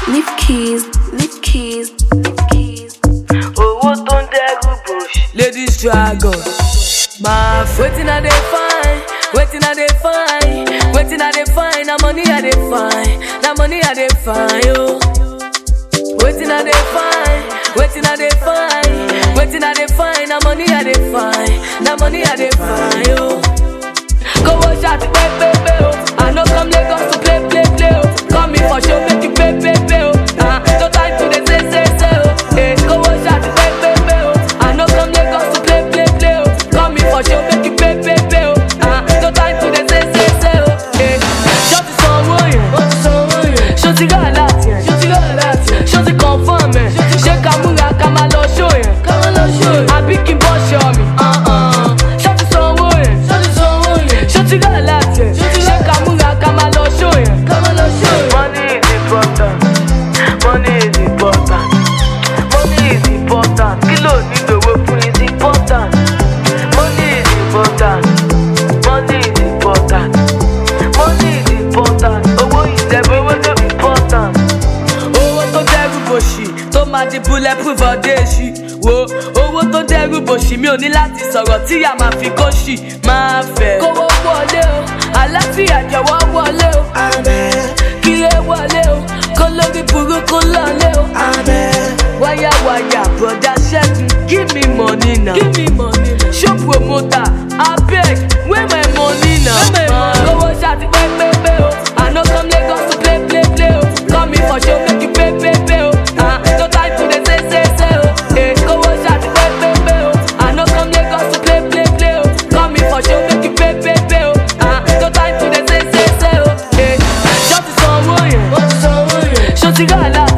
Leave keys, leave keys, leave keys. Owó tó ń dẹ́rù bòṣì. Ladies dragon. Ma, waiting I dey find, waiting I dey find, waiting I dey find. Na money I dey find, na money I dey find, yo. Waiting I dey find, waiting I dey find, waiting I dey find. Na money I dey find, na money I dey find, yo. Go watch out, pay, pay, pay, oh. I no come Lagos to play, play, play, oh. Come me for show, make you pay, pay, pay, oh. No time to dey say, oh. Hey, go watch out, pay, pay, pay, oh. I no come Lagos to play, play, play, oh. Come me for show, make you pay, pay, pay, oh. No time to dey say, oh. Hey, shut the sun, yeah. Shut the girl out, yeah. Shut the confirm, man. Shake a munga, come and lo show, yeah. I pick him, boss, show me. Shut the sun, yeah. Shut the girl out, yeah. Shake a munga, come and lo show, yeah. Money is important. Money is important. Money is important. Kilo need owó fún is important. Money is important. Money is important. Money is important. Owó ìdẹ̀bẹ̀ owó tó important. Owó tó dẹ́rù bòṣì tó máa di bulletproof ọ̀dẹ́ṣì. Wo owó tó dẹ́rù bòṣì mi ò ní láti sọ̀rọ̀ tí a máa fi kóṣì máa fẹ́. Kówó wọlé o, àlàáfíà jọ̀wọ́ wọlé o. Kíre wọlé o, kó lórí burúkú lọlé o. Wáyà wáyà broda Ṣẹ́gun, give me money now. Show promoter, abeg, where my money now? Owó ṣáàtì pépépé o, I no come Lagos to play, play, play o. Come me for show, make you pay, pay, pay o. No time to dey say, o. Hey, owó ṣáàtì pépépé o, I no come Lagos to play, play, play o. Come me for show, make you pay, pay, pay o. No time to dey say, o. Hey, shut the sun, yeah. Shut the girl out.